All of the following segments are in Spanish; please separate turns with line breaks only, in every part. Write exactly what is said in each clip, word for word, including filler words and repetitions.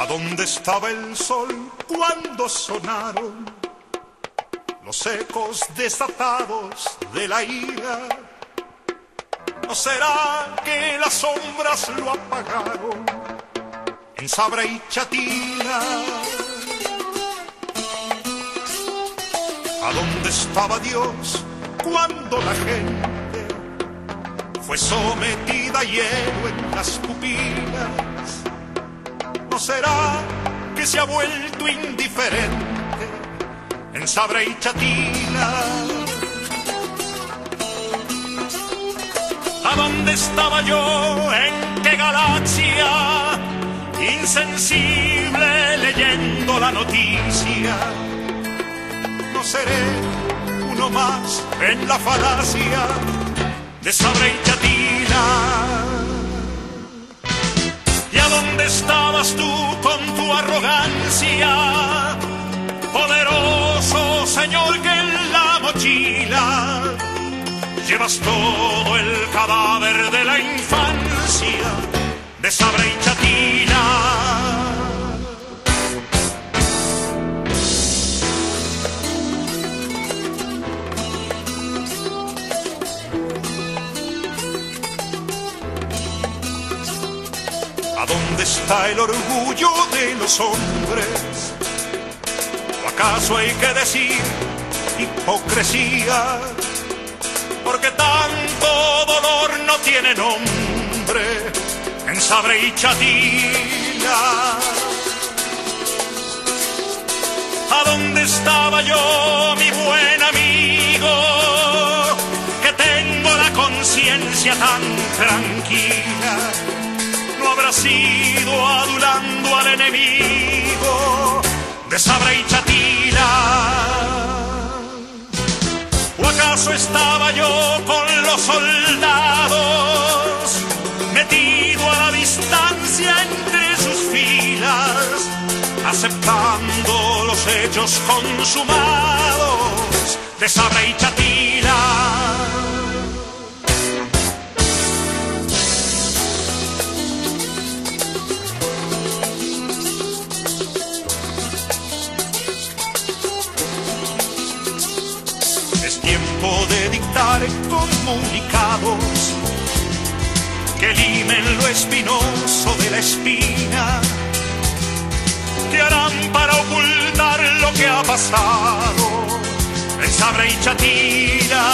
¿A dónde estaba el sol cuando sonaron los ecos desatados de la ira? ¿No será que las sombras lo apagaron en Sabra y Chatina? ¿A dónde estaba Dios cuando la gente fue sometida a hielo en las pupilas? ¿No será que se ha vuelto indiferente en Sabra y Chatina? ¿A dónde estaba yo? ¿En qué galaxia? Insensible leyendo la noticia. No seré uno más en la falacia de Sabra y Chatina. ¿Y a dónde estabas tú con tu arrogancia? Poderoso señor que en la mochila llevas todo el cadáver de la infancia de Sabra y Chatina. ¿A dónde está el orgullo de los hombres? ¿O acaso hay que decir hipocresía? Porque tanto dolor no tiene nombre en Sabra y Chatina. ¿A dónde estaba yo, mi buen amigo? Que tengo la conciencia tan tranquila. ¿No habrá sido adulando al enemigo de Sabra y Chatina? ¿O acaso estaba yo con los soldados, metido a la distancia entre sus filas, aceptando los hechos consumados de Sabra y Chatina? De dictar comunicados que limen lo espinoso de la espina, que harán para ocultar lo que ha pasado en Sabra y Chatina,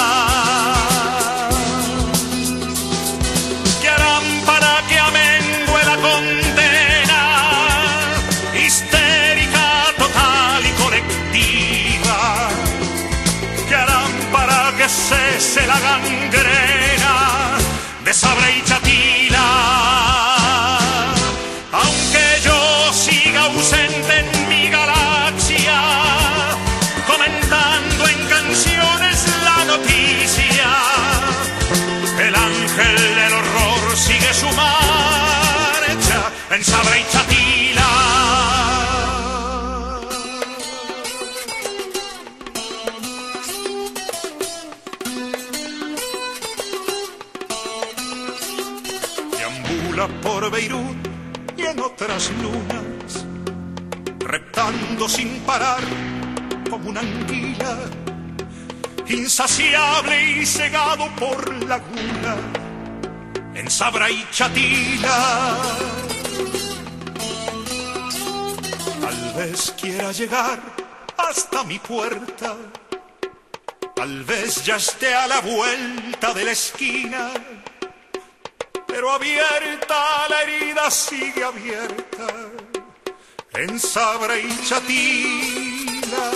que harán para que amengue la condena histérica, total y colectiva, que harán para que cese la gangrena de Sabra y Chatina. Aunque yo siga ausente en mi galaxia, comentando en canciones la noticia, el ángel del horror sigue su marcha en Sabra y Chatina. Por Beirut y en otras lunas, reptando sin parar como una anguila, insaciable y cegado por la gula en Sabra y Chatina. Tal vez quiera llegar hasta mi puerta, tal vez ya esté a la vuelta de la esquina, pero abierta la herida sigue abierta en Sabra y Chatina.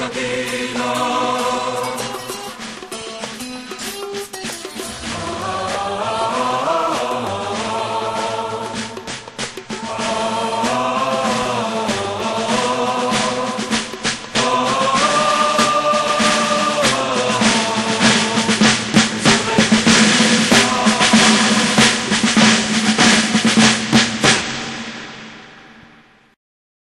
Pasadena.